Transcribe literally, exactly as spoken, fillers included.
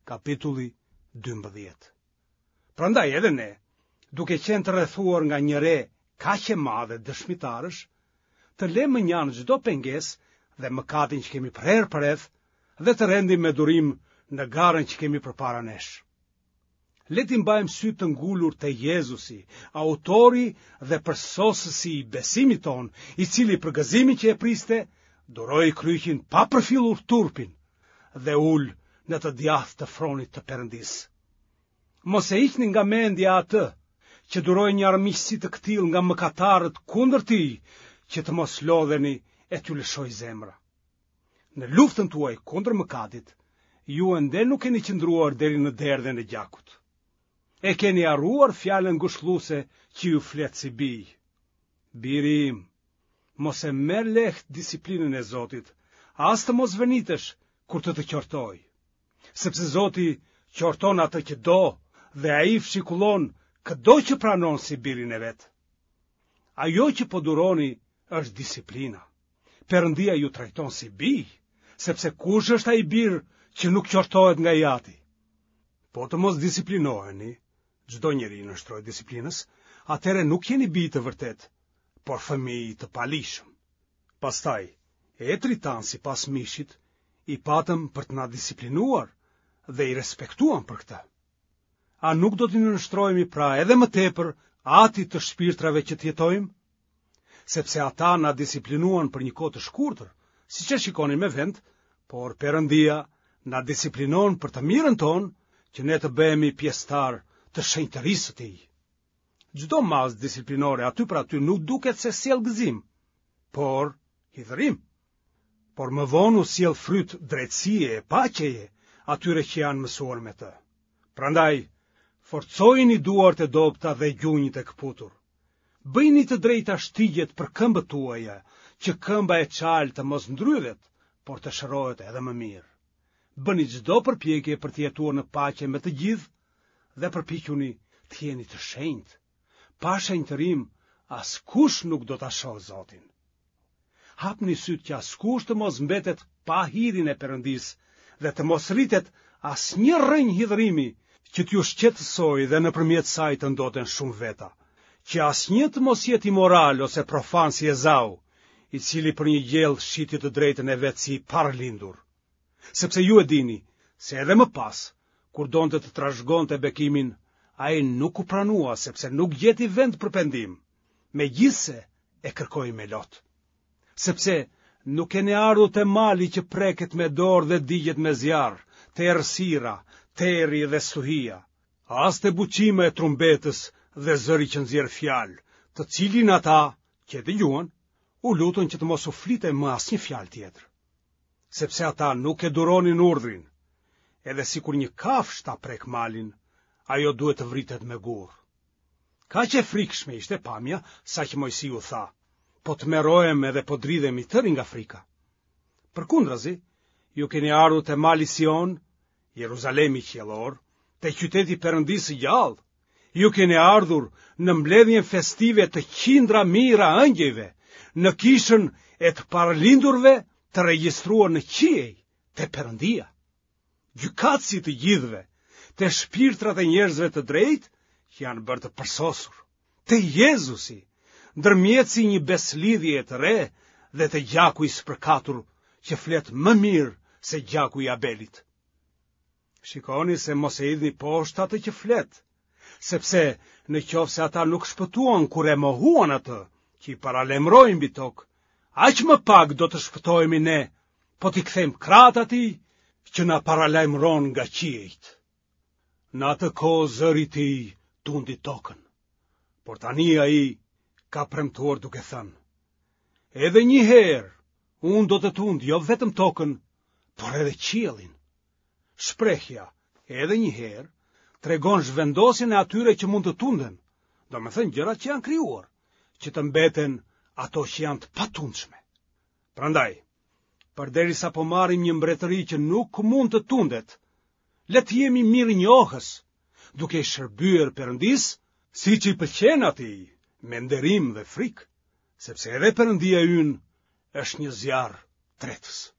Kapitulli dymbëdhjetë. Prandaj edhe ne, duke qenë të rrethuar nga një re kaq e madhe dëshmitarësh, të lëmë njanë çdo pengesë dhe mëkatin që kemi prerë përreth dhe të rendim me durim në garën që kemi përpara nesh. Le të mbajmë sy të ngulur te Jezusi, autori dhe përsosësi i besimit ton, i cili për gëzimin që e priste, duroi kryqin pa përfillur turpin dhe ul në të djathtë të fronit të Perëndis. Mos e hiqni nga mendja atë që duroi një armiqësi të këtill nga mëkatarët kundër tij, që të mos lodheni e t'ju lëshoj zemra. Në luftën tuaj kundër mëkatit, ju ende nuk keni qëndruar deri në derdhën e gjakut. E keni harruar fjalën ngushëlluese që ju flet si bij. Biri im, mos e merr lehtë disiplinën e Zotit, as të mos vënitesh kur të të qortoj, sepse Zoti qorton atë që do dhe ai fshikullon çdo që pranon si birin e vet. Ajo që po duroni është disiplina. Perëndia ju trajton si bij, sepse kush është ai bir që nuk qortohet nga jati? Po të mos disiplinoheni, çdo njeri në shtroj disiplinës, atëre nuk jeni bij të vërtet, por fëmijë të palishëm. Pastaj, etri tan sipas mishit, i patëm për të na disiplinuar dhe i respektuam për këtë. A nuk do t'i nënshtrohemi pra edhe më tepër atit të shpirtrave që t'jetojmë? Sepse ata na disiplinuan për një kohë të shkurtër, siç e shikonin me vend, por Perëndia na disiplinon për të mirën tonë, që ne të bëhemi pjesëtar të shenjtërisë së Tij. Çdo mazë disiplinore aty për aty nuk duket se sjell gëzim, por hidhërim. Por më vonë u sjell fryt drejtësie e paqeje atyre që janë mësuar me të. Prandaj, forcojini duart e dobta dhe gjunjët e kputur. Bëjni të drejta shtigjet për këmbët tuaja, që këmba e qalë të mos ndrydhet, por të shërohet edhe më mirë. Bëni çdo përpjekje për të jetuar në paqe me të gjithë dhe përpiquni të jeni të shenjtë. Pa shenjtërim, askush nuk do ta shohë Zotin. Hapni syt që askush të mos mbetet pa hirin e Perëndis dhe të mos rritet asnjë rrënjë hidhrimi që t'ju shqetësoj dhe nëpërmjet saj të ndoten shumë veta, që asnjë të mos jetë imoral ose profan si Ezau, i cili për një gjell shiti të drejtën e vet si parlindur. Sepse ju e dini se edhe më pas, kur donte të trashëgonte bekimin, ai nuk u pranua sepse nuk gjeti vend për pendim, megjithse e kërkoi me lot. Sepse nuk keni ardhur te mali që preket me dorë dhe digjet me zjarr, te errësira, teri dhe stuhia, as te buqime e trumbetës dhe zëri që nxjerr fjalë, të cilin ata që dëgjuan u lutën që të mos u flite më asnjë fjalë tjetër. Sepse ata nuk e duronin urdhrin, edhe sikur një kafshë ta prek malin, ajo duhet të vritet me gur. Kaq e frikshme ishte pamja, sa që Mojsiu tha, po të merohem edhe po dridhemi tëri nga frika. Përkundrazi, ju keni ardhur te mali Sion, Jeruzalemi qiellor, te qyteti Perëndisë gjallë. Ju keni ardhur në mbledhjen festive të qindra mijëra ëngjëjve, në kishën e të paralindurve të regjistruar në qiej, te Perëndia. Gjykatësi të gjithëve, te shpirtrat e njerëzve të drejtë që janë bërë të përsosur, te Jezusi, ndërmjetësi një beslidhje të re dhe te gjaku i spërkatur që flet më mirë se gjaku i Abelit. Shikoni se mos e idhni poshtë atë që flet, sepse në qoftë se ata nuk shpëtuan kur e mohuan atë që i paralemrojnë mbi tokë, aq më pak do të shpëtohemi ne, po t'i kthejmë krahët atij që na paralajmëron nga qiejt. Në atë kohë zëri i tij tundi tokën, por tani ai ka premtuar duke thënë: edhe një herë unë do të tund jo vetëm tokën, por edhe qiellin. Shprehja edhe një herë tregon zhvendosjen e atyre që mund të tunden, do me thënë gjërat që janë krijuar, që të mbeten ato që janë të patundshme. Prandaj, përderisa po marrim një mbretëri që nuk mund të tundet, le të jemi mirë njohës, duke i shërbyer Perëndis, siç i pëlqen atij, me nderim dhe frikë, sepse edhe Perëndia ynë është një zjarr tretës.